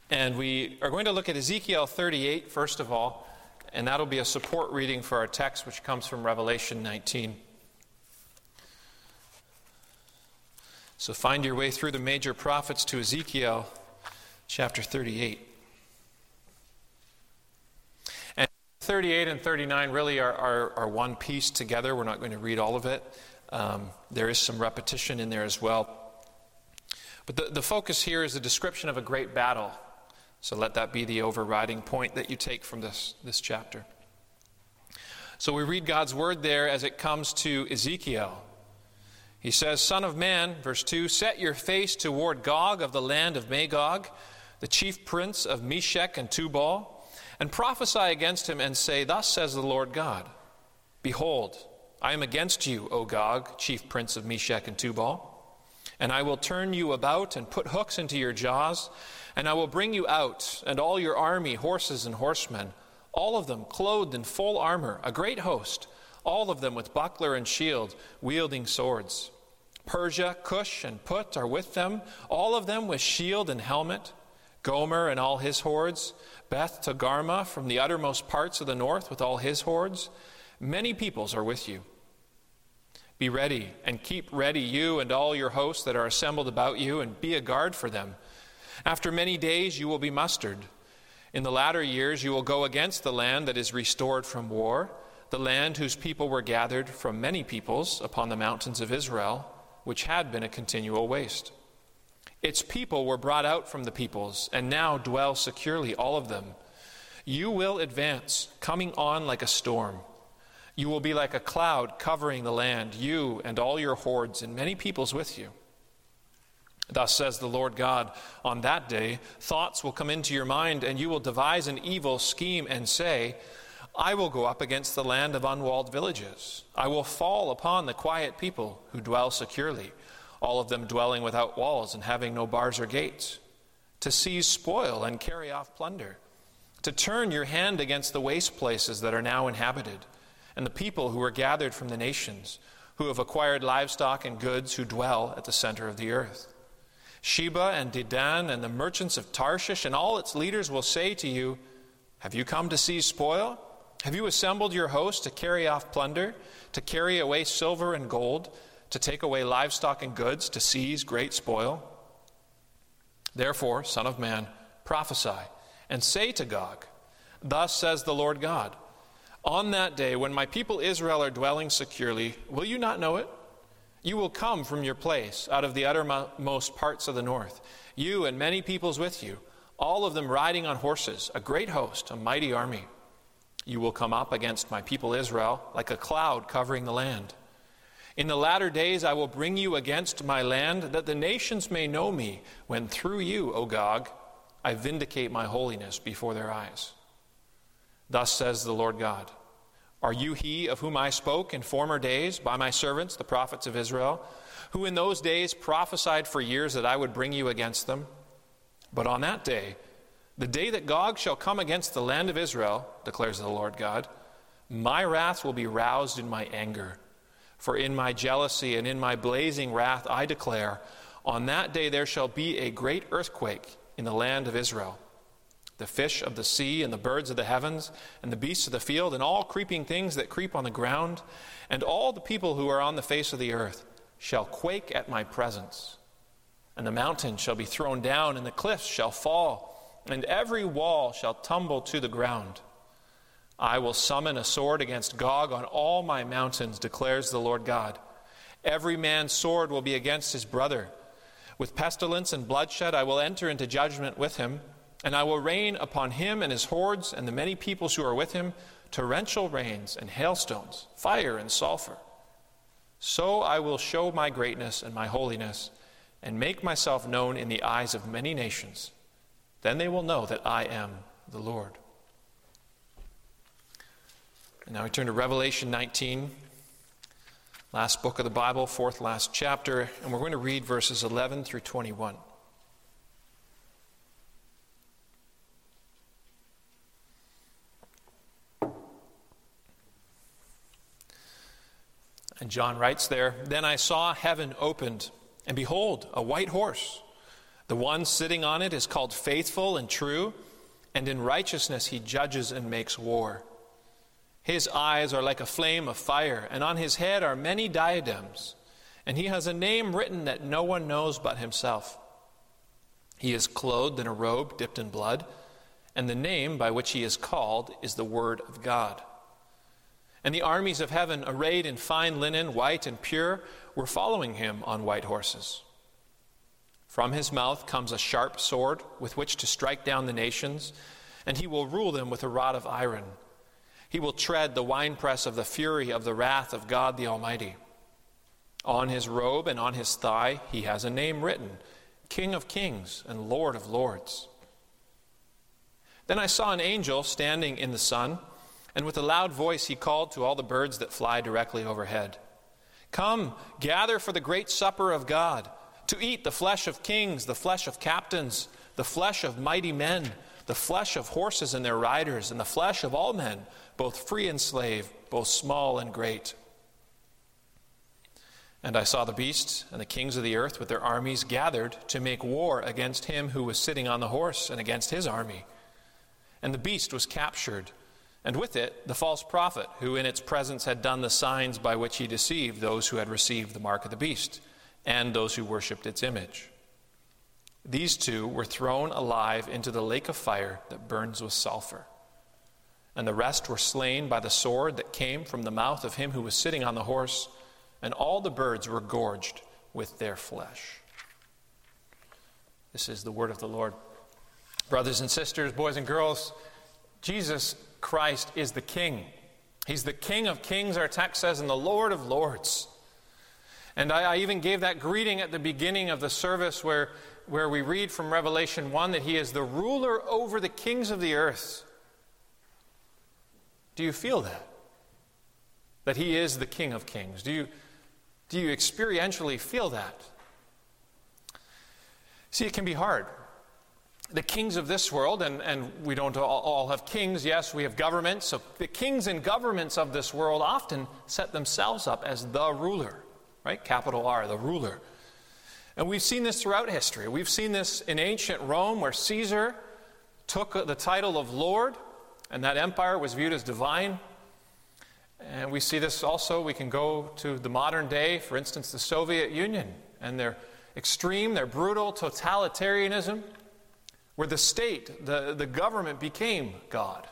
And we are going to look at Ezekiel 38, first of all, and that'll be a support reading for our text, which comes from Revelation 19. So find your way through the major prophets to Ezekiel chapter 38. And 38 and 39 really are one piece together. We're not going to read all of it. There is some repetition in there as well. But the focus here is a description of a great battle. So let that be the overriding point that you take from this chapter. So we read God's word there as it comes to Ezekiel. He says, Son of man, verse 2, set your face toward Gog of the land of Magog, the chief prince of Meshech and Tubal, and prophesy against him and say, Thus says the Lord God, Behold, I am against you, O Gog, chief prince of Meshech and Tubal, and I will turn you about and put hooks into your jaws, and I will bring you out, and all your army, horses and horsemen, all of them clothed in full armor, a great host, all of them with buckler and shield, wielding swords. Persia, Cush, and Put are with them, all of them with shield and helmet. Gomer and all his hordes, Beth Togarmah from the uttermost parts of the north with all his hordes. Many peoples are with you. Be ready and keep ready, you and all your hosts that are assembled about you, and be a guard for them. After many days you will be mustered. In the latter years you will go against the land that is restored from war, the land whose people were gathered from many peoples upon the mountains of Israel, which had been a continual waste. Its people were brought out from the peoples, and now dwell securely, all of them. You will advance, coming on like a storm. You will be like a cloud covering the land, you and all your hordes, and many peoples with you. Thus says the Lord God, on that day, thoughts will come into your mind, and you will devise an evil scheme and say, I will go up against the land of unwalled villages. I will fall upon the quiet people who dwell securely, all of them dwelling without walls and having no bars or gates, to seize spoil and carry off plunder, to turn your hand against the waste places that are now inhabited, and the people who are gathered from the nations, who have acquired livestock and goods, who dwell at the center of the earth. Sheba and Dedan and the merchants of Tarshish and all its leaders will say to you, Have you come to seize spoil? Have you assembled your host to carry off plunder, to carry away silver and gold, to take away livestock and goods, to seize great spoil? Therefore, Son of man, prophesy, and say to Gog, Thus says the Lord God, On that day when my people Israel are dwelling securely, will you not know it? You will come from your place out of the uttermost parts of the north, you and many peoples with you, all of them riding on horses, a great host, a mighty army. You will come up against my people Israel like a cloud covering the land. In the latter days I will bring you against my land, that the nations may know me, when through you, O Gog, I vindicate my holiness before their eyes. Thus says the Lord God, Are you he of whom I spoke in former days by my servants, the prophets of Israel, who in those days prophesied for years that I would bring you against them? But on that day, the day that Gog shall come against the land of Israel, declares the Lord God, my wrath will be roused in my anger. For in my jealousy and in my blazing wrath I declare, on that day there shall be a great earthquake in the land of Israel. The fish of the sea and the birds of the heavens and the beasts of the field and all creeping things that creep on the ground and all the people who are on the face of the earth shall quake at my presence. And the mountains shall be thrown down and the cliffs shall fall and every wall shall tumble to the ground. I will summon a sword against Gog on all my mountains, declares the Lord God. Every man's sword will be against his brother. With pestilence and bloodshed I will enter into judgment with him, and I will rain upon him and his hordes and the many peoples who are with him torrential rains and hailstones, fire and sulfur. So I will show my greatness and my holiness and make myself known in the eyes of many nations. Then they will know that I am the Lord. And now we turn to Revelation 19, last book of the Bible, fourth last chapter, and we're going to read verses 11 through 21. And John writes there, Then I saw heaven opened, and behold, a white horse. The one sitting on it is called Faithful and True, and in righteousness he judges and makes war. His eyes are like a flame of fire, and on his head are many diadems, and he has a name written that no one knows but himself. He is clothed in a robe dipped in blood, and the name by which he is called is the Word of God. And the armies of heaven, arrayed in fine linen, white and pure, were following him on white horses. From his mouth comes a sharp sword with which to strike down the nations, and he will rule them with a rod of iron. He will tread the winepress of the fury of the wrath of God the Almighty. On his robe and on his thigh he has a name written, King of Kings and Lord of Lords. Then I saw an angel standing in the sun, and with a loud voice he called to all the birds that fly directly overhead, Come, gather for the great supper of God, to eat the flesh of kings, the flesh of captains, the flesh of mighty men, the flesh of horses and their riders, and the flesh of all men, both free and slave, both small and great. And I saw the beast and the kings of the earth with their armies gathered to make war against him who was sitting on the horse and against his army. And the beast was captured, and with it the false prophet, who in its presence had done the signs by which he deceived those who had received the mark of the beast, and those who worshipped its image. These two were thrown alive into the lake of fire that burns with sulfur. And the rest were slain by the sword that came from the mouth of him who was sitting on the horse, and all the birds were gorged with their flesh. This is the word of the Lord. Brothers and sisters, boys and girls, Jesus Christ is the King. He's the King of Kings, our text says, and the Lord of Lords. And I even gave that greeting at the beginning of the service where we read from Revelation 1 that he is the ruler over the kings of the earth. Do you feel that? That he is the King of Kings? Do you experientially feel that? See, it can be hard. The kings of this world, and we don't all have kings, yes, we have governments. So the kings and governments of this world often set themselves up as the ruler, right? Capital R, the ruler. And we've seen this throughout history. We've seen this in ancient Rome, where Caesar took the title of Lord, and that empire was viewed as divine. And we see this also, we can go to the modern day, for instance, the Soviet Union, and their extreme, their brutal totalitarianism, where the state, the government became God.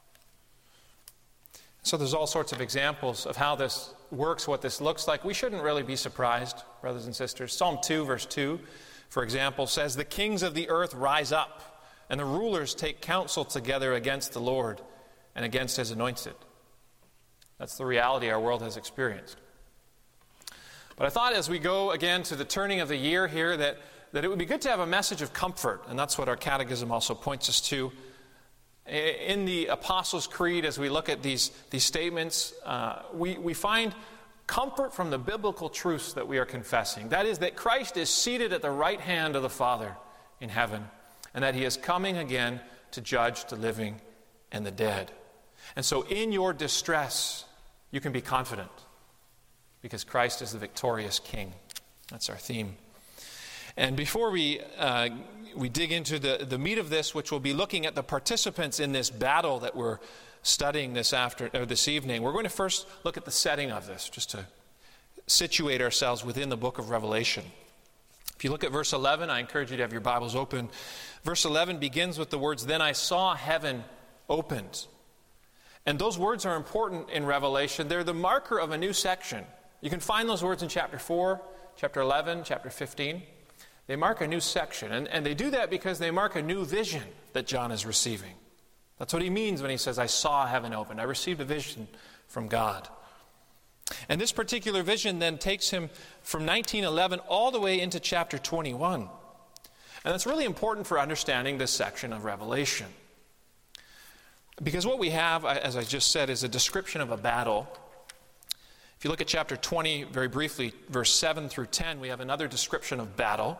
So there's all sorts of examples of how this works, what this looks like. We shouldn't really be surprised, brothers and sisters. Psalm 2, verse 2, for example, says, The kings of the earth rise up, and the rulers take counsel together against the Lord and against his anointed. That's the reality our world has experienced. But I thought as we go again to the turning of the year here that it would be good to have a message of comfort, and that's what our catechism also points us to. In the Apostles' Creed, as we look at these statements, we find comfort from the biblical truths that we are confessing. That is, that Christ is seated at the right hand of the Father in heaven, and that he is coming again to judge the living and the dead. And so in your distress, you can be confident, because Christ is the victorious King. That's our theme. And before we dig into the meat of this, which will be looking at the participants in this battle that we're studying this evening, we're going to first look at the setting of this, just to situate ourselves within the book of Revelation. If you look at verse 11, I encourage you to have your Bibles open. Verse 11 begins with the words, Then I saw heaven opened. And those words are important in Revelation. They're the marker of a new section. You can find those words in chapter 4, chapter 11, chapter 15. They mark a new section, and they do that because they mark a new vision that John is receiving. That's what he means when he says, I saw heaven open. I received a vision from God. And this particular vision then takes him from 1911 all the way into chapter 21. And that's really important for understanding this section of Revelation. Because what we have, as I just said, is a description of a battle. If you look at chapter 20, very briefly, verse 7 through 10, we have another description of battle.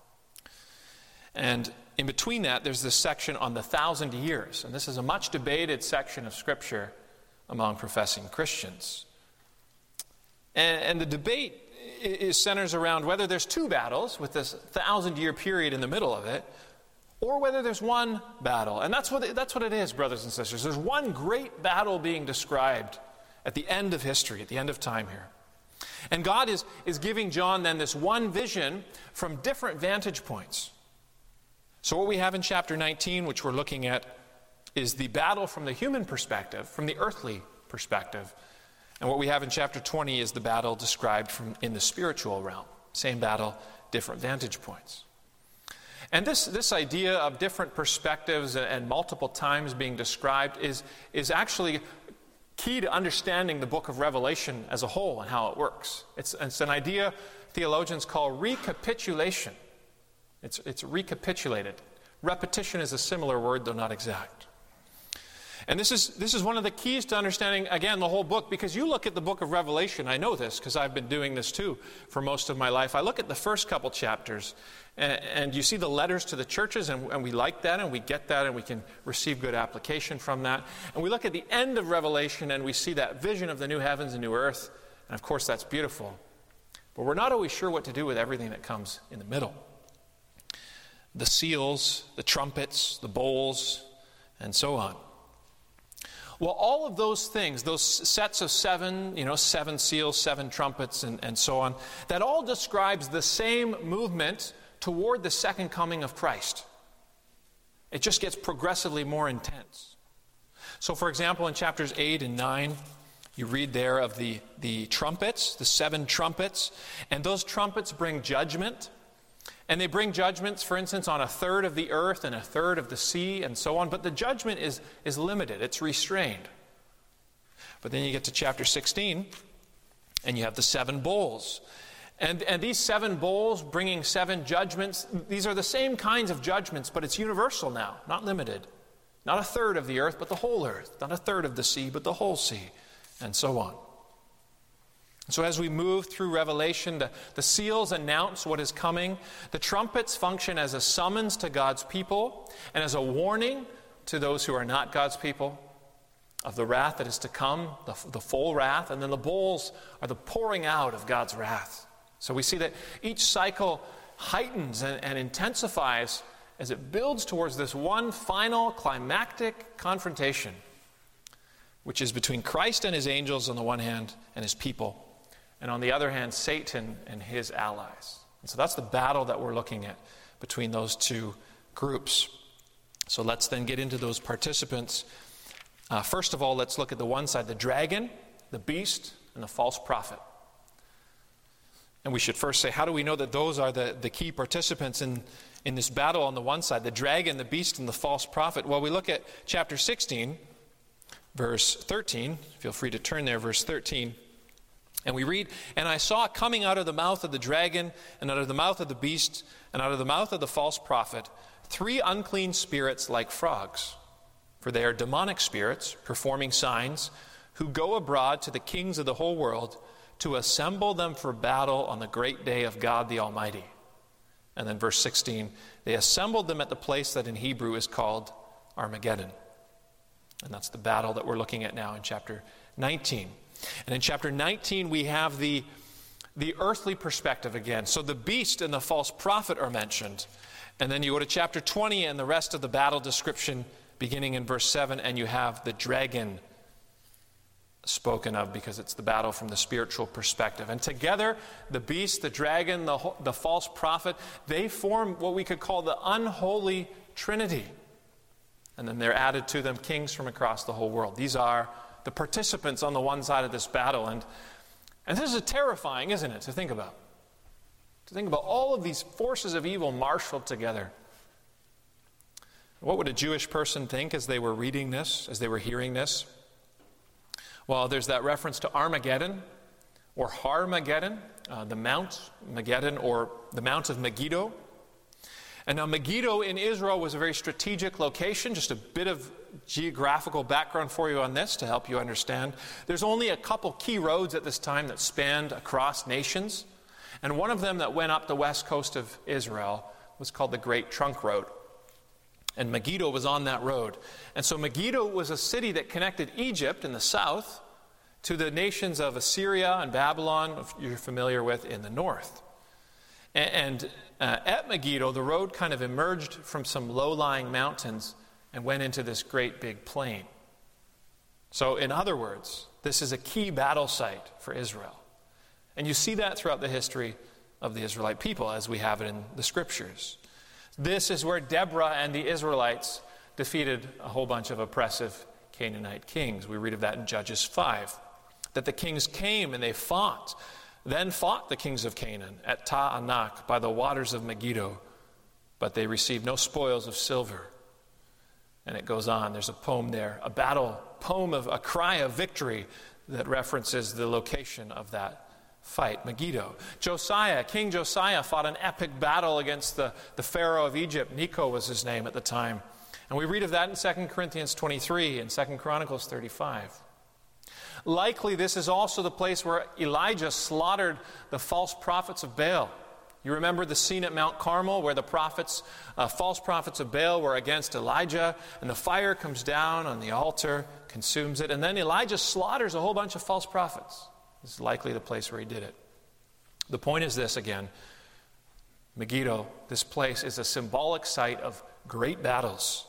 And in between that, there's this section on the 1,000 years. And this is a much debated section of Scripture among professing Christians. And the debate centers around whether there's two battles with this 1,000-year period in the middle of it, or whether there's one battle. And that's what it is, brothers and sisters. There's one great battle being described at the end of history, at the end of time here. And God is giving John then this one vision from different vantage points. So what we have in chapter 19, which we're looking at, is the battle from the human perspective, from the earthly perspective. And what we have in chapter 20 is the battle described in the spiritual realm. Same battle, different vantage points. And this idea of different perspectives and multiple times being described is actually key to understanding the book of Revelation as a whole and how it works. It's an idea theologians call recapitulation. It's recapitulated. Repetition is a similar word, though not exact. And this is one of the keys to understanding, again, the whole book, because you look at the book of Revelation, I know this because I've been doing this too for most of my life. I look at the first couple chapters, and you see the letters to the churches, and we like that, and we get that, and we can receive good application from that. And we look at the end of Revelation, and we see that vision of the new heavens and new earth, and of course that's beautiful. But we're not always sure what to do with everything that comes in the middle. The seals, the trumpets, the bowls, and so on. Well, all of those things, those sets of seven seals, seven trumpets, and so on, that all describes the same movement toward the second coming of Christ. It just gets progressively more intense. So, for example, in chapters 8 and 9, you read there of the trumpets, the seven trumpets, and those trumpets bring judgment. And they bring judgments, for instance, on a third of the earth and a third of the sea and so on. But the judgment is limited. It's restrained. But then you get to chapter 16, and you have the seven bowls. And these seven bowls bringing seven judgments, these are the same kinds of judgments, but it's universal now, not limited. Not a third of the earth, but the whole earth. Not a third of the sea, but the whole sea, and so on. So as we move through Revelation, the seals announce what is coming. The trumpets function as a summons to God's people and as a warning to those who are not God's people of the wrath that is to come, the full wrath. And then the bowls are the pouring out of God's wrath. So we see that each cycle heightens and intensifies as it builds towards this one final climactic confrontation, which is between Christ and his angels on the one hand and his people, and on the other hand, Satan and his allies. And so that's the battle that we're looking at between those two groups. So let's then get into those participants. First of all, let's look at the one side, the dragon, the beast, and the false prophet. And we should first say, how do we know that those are the key participants in this battle on the one side, the dragon, the beast, and the false prophet? Well, we look at chapter 16, verse 13. Feel free to turn there, verse 13. And we read, "And I saw coming out of the mouth of the dragon, and out of the mouth of the beast, and out of the mouth of the false prophet, 3 unclean spirits like frogs. For they are demonic spirits, performing signs, who go abroad to the kings of the whole world, to assemble them for battle on the great day of God the Almighty." And then verse 16, "They assembled them at the place that in Hebrew is called Armageddon." And that's the battle that we're looking at now in chapter 19. And in chapter 19, we have the earthly perspective again. So the beast and the false prophet are mentioned. And then you go to chapter 20 and the rest of the battle description beginning in verse 7, and you have the dragon spoken of because it's the battle from the spiritual perspective. And together, the beast, the dragon, the false prophet, they form what we could call the unholy trinity. And then they're added to them kings from across the whole world. These are the participants on the one side of this battle. And this is terrifying, isn't it, to think about? To think about all of these forces of evil marshaled together. What would a Jewish person think as they were reading this, as they were hearing this? Well, there's that reference to Armageddon, or Harmageddon, the Mount Mageddon, or the Mount of Megiddo. And now Megiddo in Israel was a very strategic location. Just a bit of geographical background for you on this to help you understand. There's only a couple key roads at this time that spanned across nations. And one of them that went up the west coast of Israel was called the Great Trunk Road. And Megiddo was on that road. And so Megiddo was a city that connected Egypt in the south to the nations of Assyria and Babylon, you're familiar with, in the north. And at Megiddo, the road kind of emerged from some low-lying mountains and went into this great big plain. So in other words, this is a key battle site for Israel. And you see that throughout the history of the Israelite people, as we have it in the Scriptures. This is where Deborah and the Israelites defeated a whole bunch of oppressive Canaanite kings. We read of that in Judges 5. That the kings came and they fought the kings of Canaan at Ta'anak by the waters of Megiddo, but they received no spoils of silver. And it goes on. There's a poem there, a battle poem of a cry of victory that references the location of that fight, Megiddo. King Josiah fought an epic battle against the Pharaoh of Egypt. Necho was his name at the time. And we read of that in 2 Corinthians 23 and 2 Chronicles 35. Likely this is also the place where Elijah slaughtered the false prophets of Baal. You remember the scene at Mount Carmel where the false prophets of Baal were against Elijah, and the fire comes down on the altar, consumes it, and then Elijah slaughters a whole bunch of false prophets. This is likely the place where he did it. The point is this again. Megiddo, this place, is a symbolic site of great battles.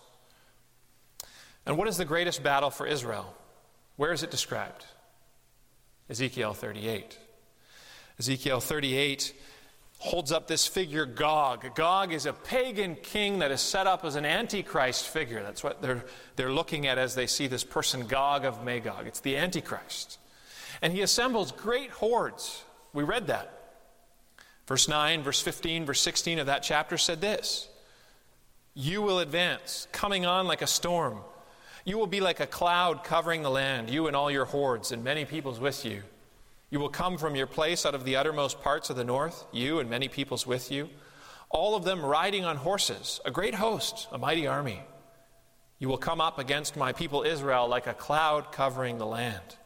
And what is the greatest battle for Israel? Where is it described? Ezekiel 38. Ezekiel 38 holds up this figure Gog. Gog is a pagan king that is set up as an antichrist figure. That's what they're looking at as they see this person Gog of Magog. It's the Antichrist. And he assembles great hordes. We read that. Verse 9, verse 15, verse 16 of that chapter said this: "You will advance, coming on like a storm. You will be like a cloud covering the land, you and all your hordes, and many peoples with you. You will come from your place out of the uttermost parts of the north, you and many peoples with you, all of them riding on horses, a great host, a mighty army. You will come up against my people Israel like a cloud covering the land."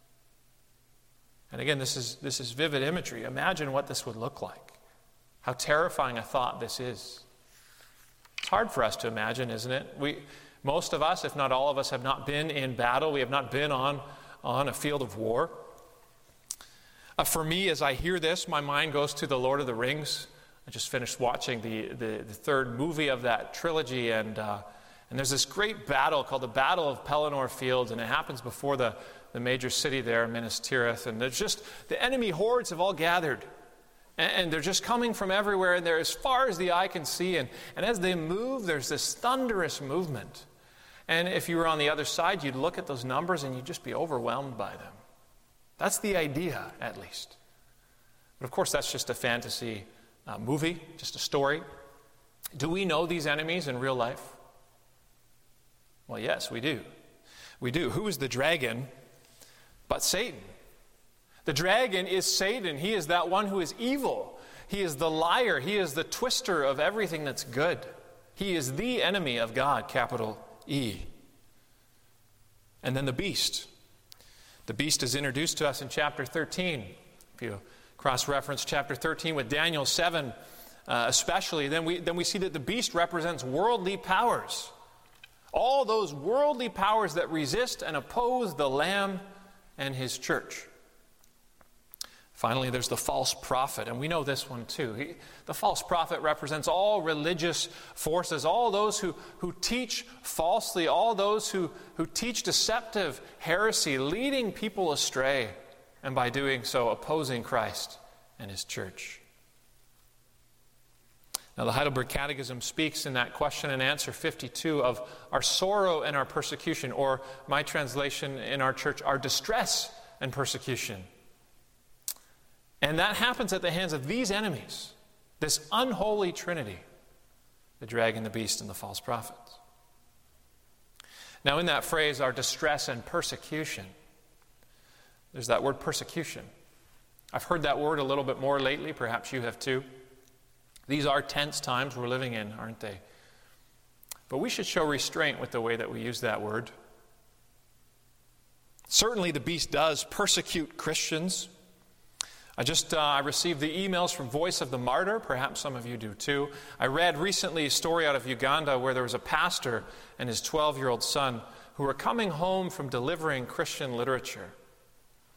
And again, this is vivid imagery. Imagine what this would look like. How terrifying a thought this is. It's hard for us to imagine, isn't it? Most of us, if not all of us, have not been in battle. We have not been on a field of war. For me, as I hear this, my mind goes to The Lord of the Rings. I just finished watching the third movie of that trilogy, and there's this great battle called the Battle of Pelennor Fields, and it happens before the major city there, Minas Tirith, and there's just, the enemy hordes have all gathered. And they're just coming from everywhere, and they're as far as the eye can see. And as they move, there's this thunderous movement. And if you were on the other side, you'd look at those numbers and you'd just be overwhelmed by them. That's the idea, at least. But of course, that's just a fantasy movie, just a story. Do we know these enemies in real life? Well, yes, we do. We do. Who is the dragon but Satan? The dragon is Satan. He is that one who is evil. He is the liar. He is the twister of everything that's good. He is the enemy of God, capital E. And then the beast. The beast is introduced to us in chapter 13. If you cross-reference chapter 13 with Daniel 7 especially, then we see that the beast represents worldly powers. All those worldly powers that resist and oppose the Lamb and his church. Finally, there's the false prophet, and we know this one too. The false prophet represents all religious forces, all those who teach falsely, all those who teach deceptive heresy, leading people astray, and by doing so, opposing Christ and his church. Now, the Heidelberg Catechism speaks in that question and answer 52 of our sorrow and our persecution, or my translation in our church, our distress and persecution. And that happens at the hands of these enemies, this unholy trinity, the dragon, the beast, and the false prophet. Now, in that phrase, our distress and persecution, there's that word persecution. I've heard that word a little bit more lately, perhaps you have too. These are tense times we're living in, aren't they? But we should show restraint with the way that we use that word. Certainly the beast does persecute Christians. I received the emails from Voice of the Martyr. Perhaps some of you do too. I read recently a story out of Uganda where there was a pastor and his 12-year-old son who were coming home from delivering Christian literature.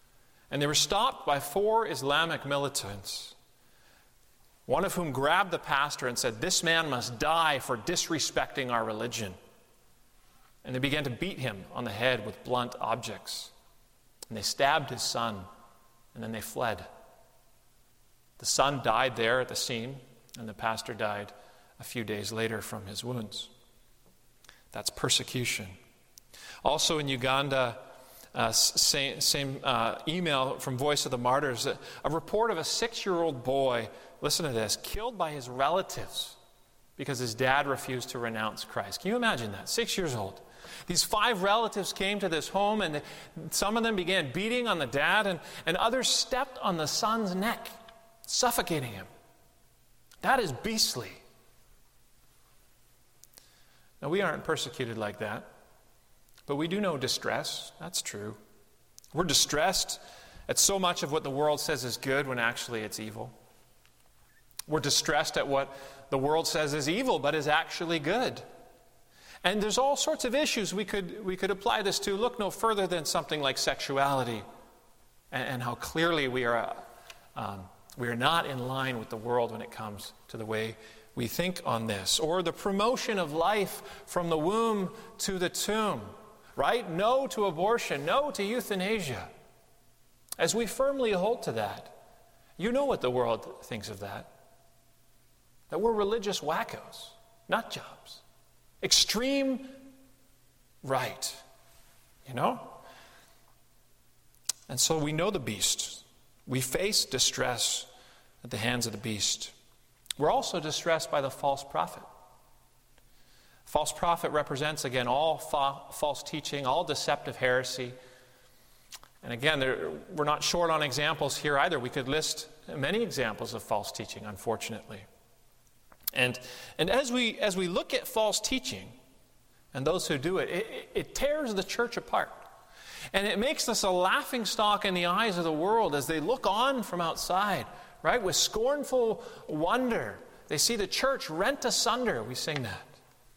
And they were stopped by 4 Islamic militants, one of whom grabbed the pastor and said, "This man must die for disrespecting our religion." And they began to beat him on the head with blunt objects. And they stabbed his son, and then they fled. The son died there at the scene, and the pastor died a few days later from his wounds. That's persecution. Also in Uganda, same email from Voice of the Martyrs, a report of a 6-year-old boy, listen to this, killed by his relatives because his dad refused to renounce Christ. Can you imagine that? 6 years old. These 5 relatives came to this home, and some of them began beating on the dad, and others stepped on the son's neck, suffocating him. That is beastly. Now, we aren't persecuted like that, but we do know distress. That's true. We're distressed at so much of what the world says is good when actually it's evil. We're distressed at what the world says is evil but is actually good. And there's all sorts of issues we could apply this to. Look no further than something like sexuality and how clearly we are not in line with the world when it comes to the way we think on this. Or the promotion of life from the womb to the tomb, right? No to abortion, no to euthanasia. As we firmly hold to that, you know what the world thinks of that. That we're religious wackos, nut jobs. Extreme right, you know? And so we know the beast. We face distress at the hands of the beast. We're also distressed by the false prophet. False prophet represents, again, all false teaching, all deceptive heresy. And again, we're not short on examples here either. We could list many examples of false teaching, unfortunately. And as we look at false teaching and those who do it tears the church apart. And it makes us a laughingstock in the eyes of the world as they look on from outside, right? With scornful wonder. They see the church rent asunder. We sing that.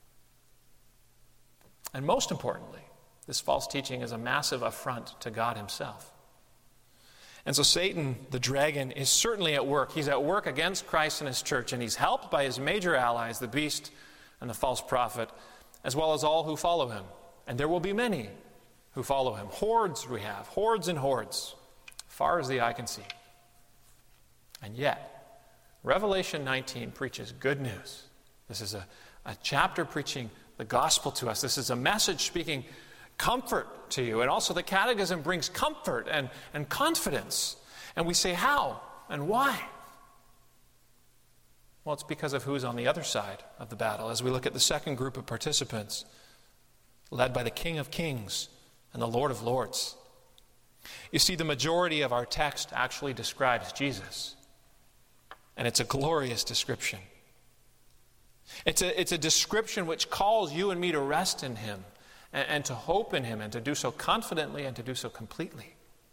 And most importantly, this false teaching is a massive affront to God himself. And so Satan, the dragon, is certainly at work. He's at work against Christ and his church, and he's helped by his major allies, the beast and the false prophet, as well as all who follow him. And there will be many who follow him. Hordes we have, hordes and hordes, far as the eye can see. And yet, Revelation 19 preaches good news. This is a chapter preaching the gospel to us. This is a message speaking comfort to you. And also the Catechism brings comfort and confidence. And we say, how and why? Well, it's because of who's on the other side of the battle. As we look at the second group of participants, led by the King of Kings and the Lord of Lords. You see, the majority of our text actually describes Jesus. And it's a glorious description. It's a description which calls you and me to rest in him and to hope in him and to do so confidently and to do so completely.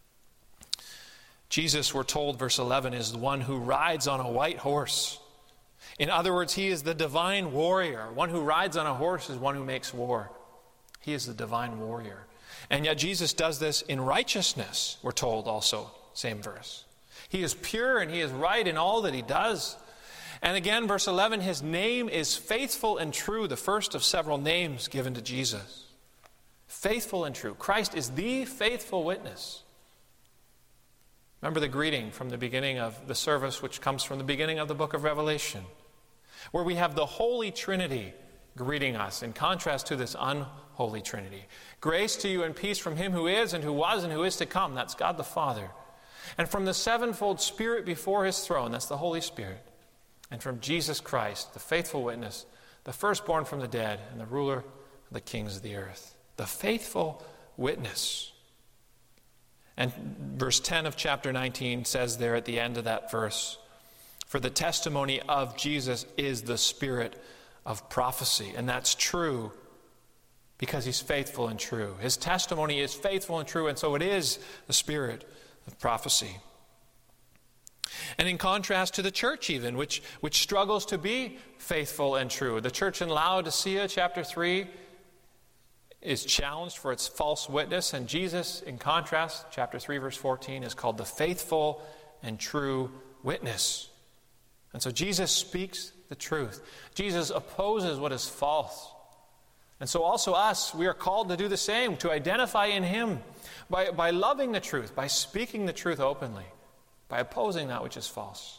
Jesus, we're told, verse 11, is the one who rides on a white horse. In other words, he is the divine warrior. One who rides on a horse is one who makes war. He is the divine warrior. And yet Jesus does this in righteousness, we're told also, same verse. He is pure and he is right in all that he does. And again, verse 11, his name is faithful and true, the first of several names given to Jesus. Faithful and true. Christ is the faithful witness. Remember the greeting from the beginning of the service, which comes from the beginning of the book of Revelation, where we have the Holy Trinity greeting us, in contrast to this unholy Trinity. Grace to you and peace from him who is and who was and who is to come. That's God the Father. And from the sevenfold Spirit before his throne. That's the Holy Spirit. And from Jesus Christ, the faithful witness, the firstborn from the dead, and the ruler of the kings of the earth. The faithful witness. And verse 10 of chapter 19 says there at the end of that verse, for the testimony of Jesus is the spirit of prophecy. And that's true because he's faithful and true. His testimony is faithful and true, and so it is the spirit of prophecy. And in contrast to the church even, which struggles to be faithful and true. The church in Laodicea, chapter 3, is challenged for its false witness, and Jesus, in contrast, chapter 3, verse 14, is called the faithful and true witness. And so Jesus speaks the truth. Jesus opposes what is false. And so also us, we are called to do the same, to identify in Him by loving the truth, by speaking the truth openly, by opposing that which is false.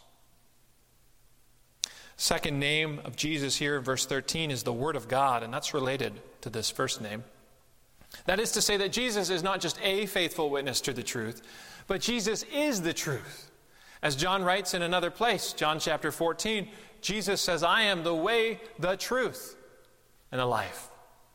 Second name of Jesus here in verse 13 is the Word of God, and that's related to this first name. That is to say that Jesus is not just a faithful witness to the truth, but Jesus is the truth. As John writes in another place, John chapter 14, Jesus says, I am the way, the truth, and the life.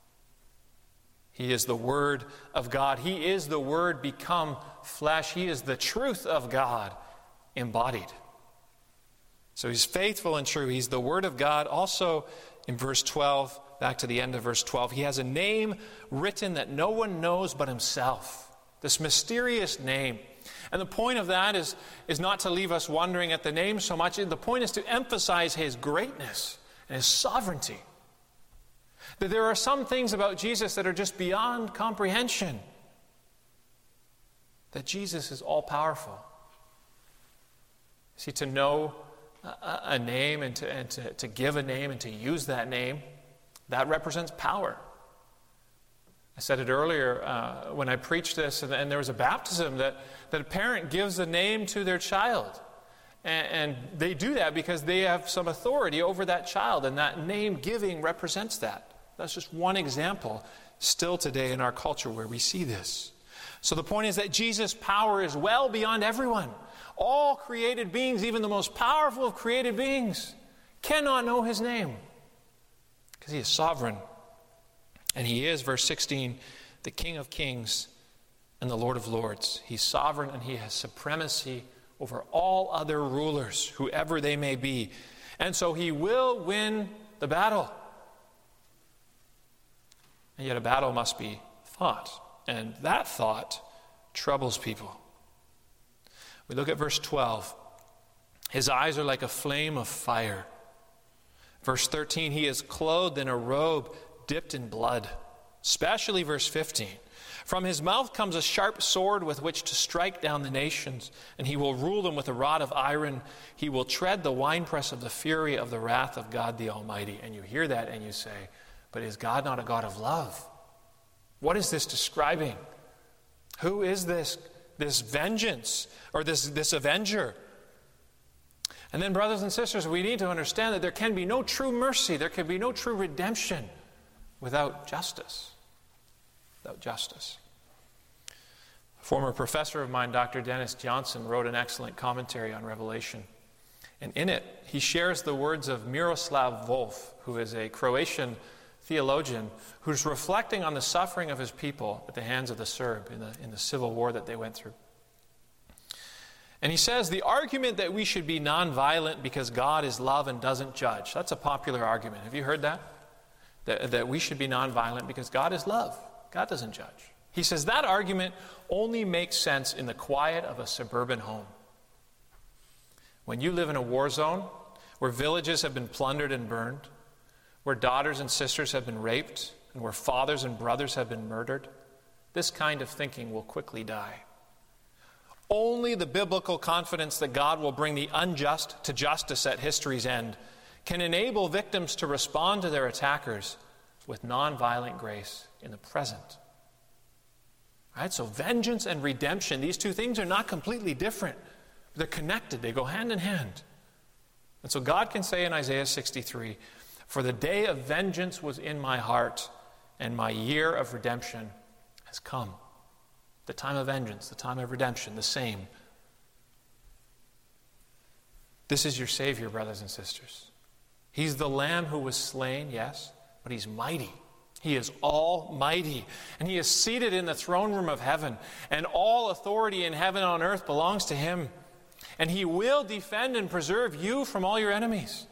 He is the Word of God. He is the Word become flesh. He is the truth of God embodied. So He's faithful and true. He's the Word of God. Also in verse 12, back to the end of verse 12, He has a name written that no one knows but Himself. This mysterious name. And the point of that is not to leave us wondering at the name so much. The point is to emphasize His greatness and His sovereignty. That there are some things about Jesus that are just beyond comprehension. That Jesus is all-powerful. See, to know a name and to give a name and to use that name, that represents power. I said it earlier when I preached this, and there was a baptism that a parent gives a name to their child. And they do that because they have some authority over that child, and that name giving represents that. That's just one example still today in our culture where we see this. So the point is that Jesus' power is well beyond everyone. All created beings, even the most powerful of created beings, cannot know His name because He is sovereign. And He is, verse 16, the King of kings and the Lord of lords. He's sovereign and He has supremacy over all other rulers, whoever they may be. And so He will win the battle. And yet a battle must be fought. And that thought troubles people. We look at verse 12. His eyes are like a flame of fire. Verse 13, He is clothed in a robe dipped in blood. Especially verse 15. From His mouth comes a sharp sword with which to strike down the nations, and He will rule them with a rod of iron. He will tread the winepress of the fury of the wrath of God the Almighty. And you hear that and you say, but is God not a God of love? What is this describing? Who is this vengeance or this avenger? And then, brothers and sisters, we need to understand that there can be no true mercy, there can be no true redemption without justice. Without justice. A former professor of mine, Dr. Dennis Johnson, wrote an excellent commentary on Revelation. And in it, he shares the words of Miroslav Volf, who is a Croatian theologian who's reflecting on the suffering of his people at the hands of the Serb in the civil war that they went through. And he says, the argument that we should be nonviolent because God is love and doesn't judge, that's a popular argument. Have you heard that? That we should be nonviolent because God is love. God doesn't judge. He says that argument only makes sense in the quiet of a suburban home. When you live in a war zone where villages have been plundered and burned, where daughters and sisters have been raped, and where fathers and brothers have been murdered, this kind of thinking will quickly die. Only the biblical confidence that God will bring the unjust to justice at history's end can enable victims to respond to their attackers with nonviolent grace in the present. Right? So vengeance and redemption, these two things are not completely different. They're connected. They go hand in hand. And so God can say in Isaiah 63, for the day of vengeance was in my heart, and my year of redemption has come. The time of vengeance, the time of redemption, the same. This is your Savior, brothers and sisters. He's the Lamb who was slain, yes, but He's mighty. He is almighty, and He is seated in the throne room of heaven, and all authority in heaven and on earth belongs to Him. And He will defend and preserve you from all your enemies.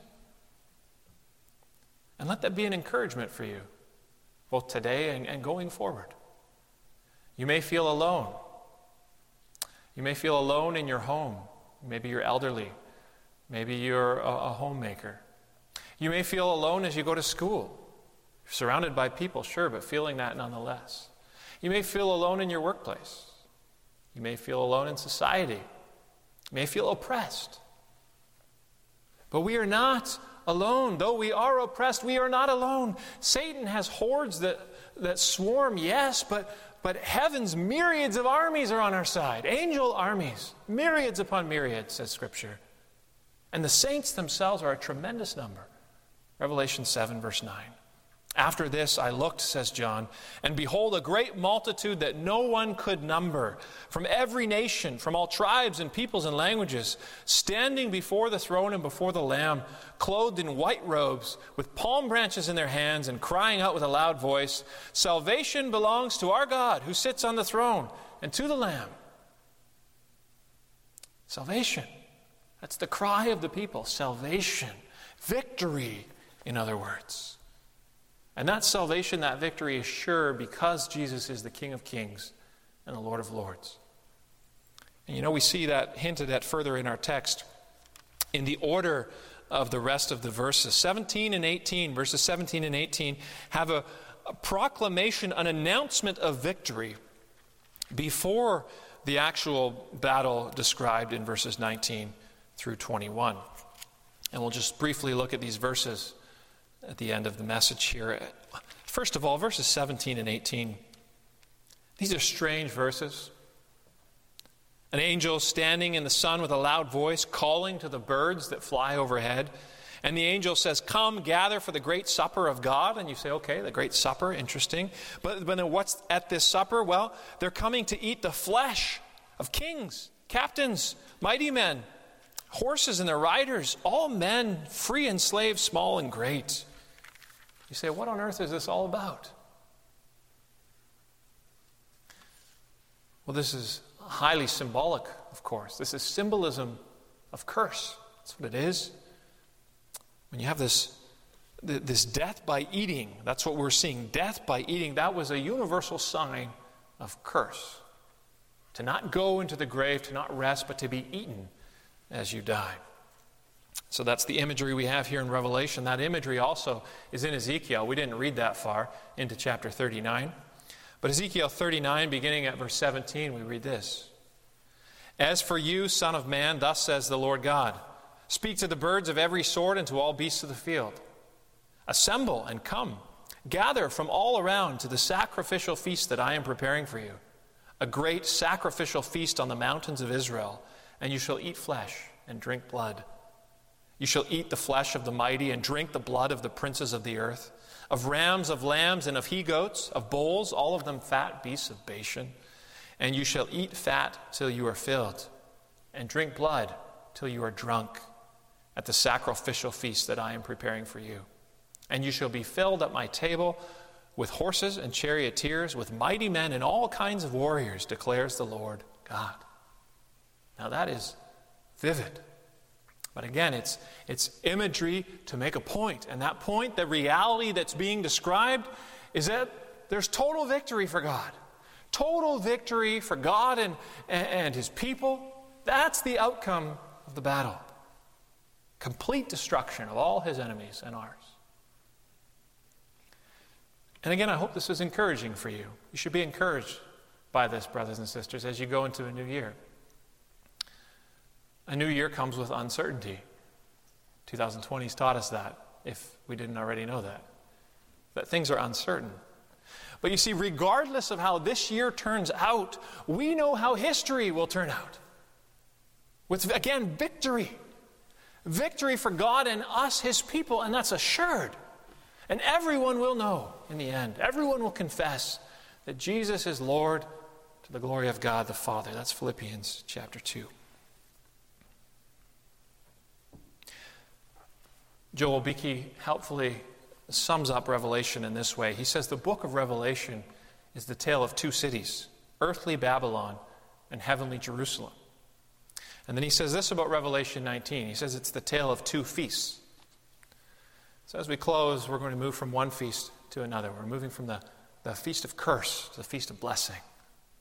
And let that be an encouragement for you, both today and going forward. You may feel alone. You may feel alone in your home. Maybe you're elderly. Maybe you're a homemaker. You may feel alone as you go to school. Surrounded by people, sure, but feeling that nonetheless. You may feel alone in your workplace. You may feel alone in society. You may feel oppressed. But we are not alone. Though we are oppressed, we are not alone. Satan has hordes that swarm, yes, but heaven's myriads of armies are on our side. Angel armies, myriads upon myriads, says Scripture. And the saints themselves are a tremendous number. Revelation 7, verse 9. After this I looked, says John, and behold, a great multitude that no one could number, from every nation, from all tribes and peoples and languages, standing before the throne and before the Lamb, clothed in white robes, with palm branches in their hands, and crying out with a loud voice, "Salvation belongs to our God, who sits on the throne, and to the Lamb." Salvation. That's the cry of the people. Salvation. Victory, in other words. And that salvation, that victory is sure because Jesus is the King of Kings and the Lord of Lords. And we see that hinted at further in our text in the order of the rest of the verses. 17 and 18, verses 17 and 18 have a proclamation, an announcement of victory before the actual battle described in verses 19 through 21. And we'll just briefly look at these verses at the end of the message here. First of all, verses 17 and 18. These are strange verses. An angel standing in the sun with a loud voice, calling to the birds that fly overhead. And the angel says, "Come, gather for the great supper of God." And you say, okay, the great supper, interesting. But then what's at this supper? Well, they're coming to eat the flesh of kings, captains, mighty men, horses and their riders, all men, free and slave, small and great. You say, what on earth is this all about? Well, this is highly symbolic, of course. This is symbolism of curse. That's what it is. When you have this death by eating, that's what we're seeing. Death by eating, that was a universal sign of curse. To not go into the grave, to not rest, but to be eaten as you die. So that's the imagery we have here in Revelation. That imagery also is in Ezekiel. We didn't read that far into chapter 39. But Ezekiel 39, beginning at verse 17, we read this. "As for you, son of man, thus says the Lord God, speak to the birds of every sort and to all beasts of the field. Assemble and come. Gather from all around to the sacrificial feast that I am preparing for you. A great sacrificial feast on the mountains of Israel. And you shall eat flesh and drink blood. You shall eat the flesh of the mighty and drink the blood of the princes of the earth, of rams, of lambs, and of he-goats, of bulls, all of them fat beasts of Bashan. And you shall eat fat till you are filled, and drink blood till you are drunk, at the sacrificial feast that I am preparing for you. And you shall be filled at my table with horses and charioteers, with mighty men and all kinds of warriors, declares the Lord God." Now that is vivid. But again, it's imagery to make a point. And that point, the reality that's being described, is that there's total victory for God. Total victory for God and his people. That's the outcome of the battle. Complete destruction of all his enemies and ours. And again, I hope this is encouraging for you. You should be encouraged by this, brothers and sisters, as you go into a new year. A new year comes with uncertainty. 2020's taught us that, if we didn't already know that things are uncertain. But you see, regardless of how this year turns out, we know how history will turn out. With, again, victory. Victory for God and us, his people, and that's assured. And everyone will know in the end. Everyone will confess that Jesus is Lord to the glory of God the Father. That's Philippians chapter 2. Joel Beeke helpfully sums up Revelation in this way. He says the book of Revelation is the tale of two cities, earthly Babylon and heavenly Jerusalem. And then he says this about Revelation 19. He says it's the tale of two feasts. So as we close, we're going to move from one feast to another. We're moving from the feast of curse to the feast of blessing.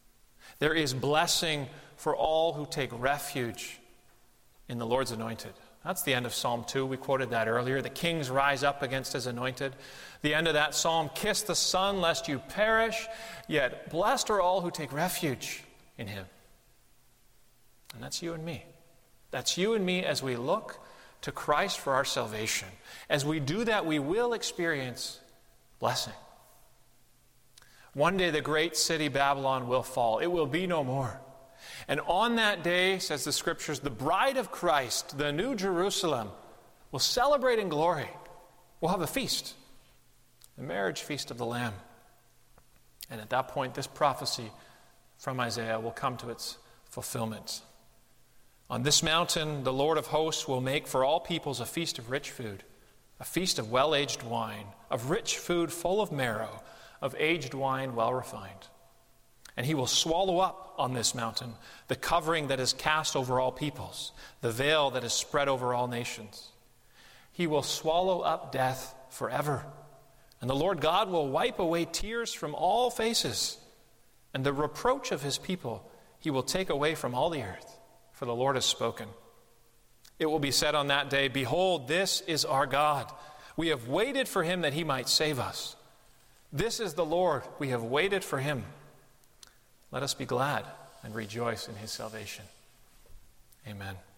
There is blessing for all who take refuge in the Lord's anointed, That's the end of Psalm 2. We quoted that earlier. The kings rise up against his anointed. The end of that psalm, kiss the Son lest you perish, yet blessed are all who take refuge in him. And that's you and me. That's you and me as we look to Christ for our salvation. As we do that, we will experience blessing. One day the great city Babylon will fall. It will be no more. And on that day, says the Scriptures, the bride of Christ, the new Jerusalem, will celebrate in glory. We'll have a feast, the marriage feast of the Lamb. And at that point, this prophecy from Isaiah will come to its fulfillment. On this mountain, the Lord of hosts will make for all peoples a feast of rich food, a feast of well-aged wine, of rich food full of marrow, of aged wine well refined. And he will swallow up on this mountain the covering that is cast over all peoples, the veil that is spread over all nations. He will swallow up death forever. And the Lord God will wipe away tears from all faces. And the reproach of his people he will take away from all the earth, for the Lord has spoken. It will be said on that day, behold, this is our God. We have waited for him that he might save us. This is the Lord. We have waited for him. Let us be glad and rejoice in his salvation. Amen.